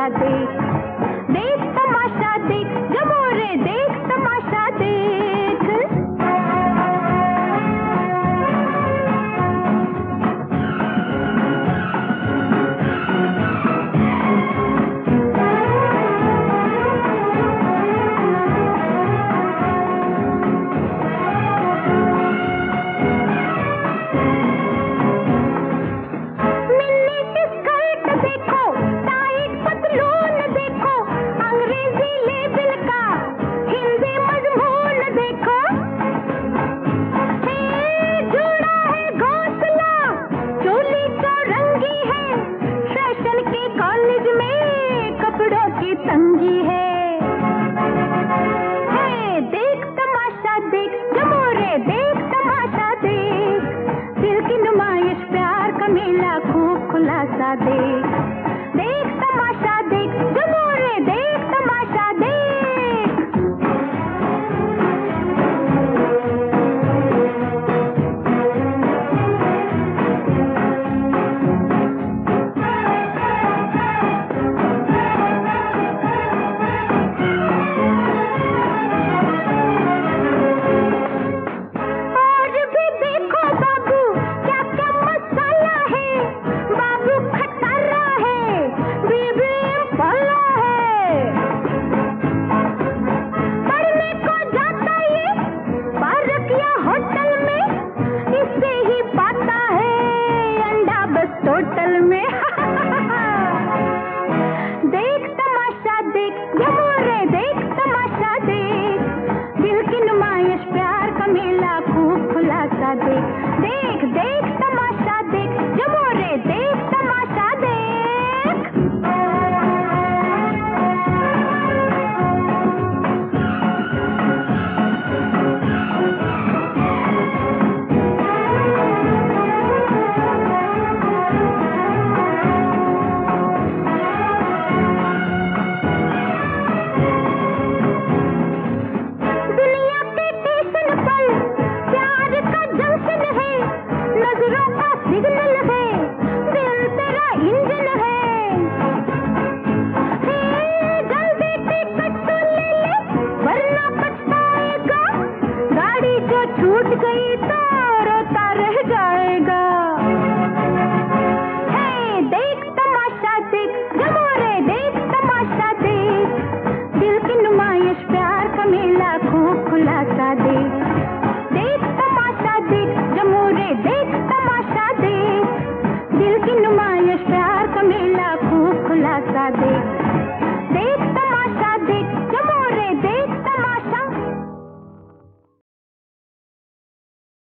खुलासा देख, देख तमाशा देख, जमोरे देख तमाशा देख। तंगी है, देख तमाशा देख, जमोरे देख तमाशा देख, दिल की नुमाइश प्यार का मेला खूब खुलासा देख, देख तमाशा देख, जमोरे देख तमाशा देख। होटल में देख तमाशा देख, जमोरे देख तमाशा देख, दिल की नुमाइश प्यार का मेला खूब खुलासा देख, देख देख तमाशा देख, जमोरे देख तमाशा देख। छूट गई तो रोता रह जाएगा।